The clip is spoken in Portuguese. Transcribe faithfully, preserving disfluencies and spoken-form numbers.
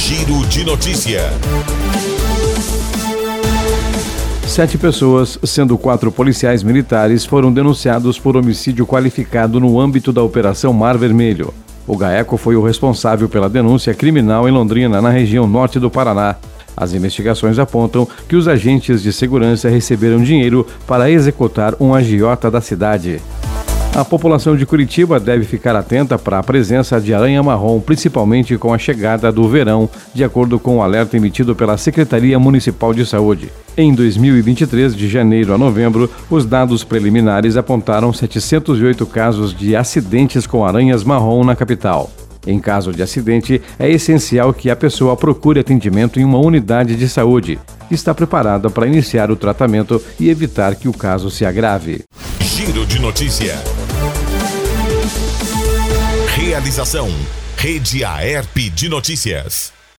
Giro de Notícia. Sete pessoas, sendo quatro policiais militares, foram denunciados por homicídio qualificado no âmbito da Operação Mar Vermelho. O GAECO foi o responsável pela denúncia criminal em Londrina, na região norte do Paraná. As investigações apontam que os agentes de segurança receberam dinheiro para executar um agiota da cidade. A população de Curitiba deve ficar atenta para a presença de aranha-marrom, principalmente com a chegada do verão, de acordo com o alerta emitido pela Secretaria Municipal de Saúde. Em dois mil e vinte e três, de janeiro a novembro, os dados preliminares apontaram setecentos e oito casos de acidentes com aranhas marrom na capital. Em caso de acidente, é essencial que a pessoa procure atendimento em uma unidade de saúde, que está preparada para iniciar o tratamento e evitar que o caso se agrave. Giro de Notícia. Realização: Rede Aerp de Notícias.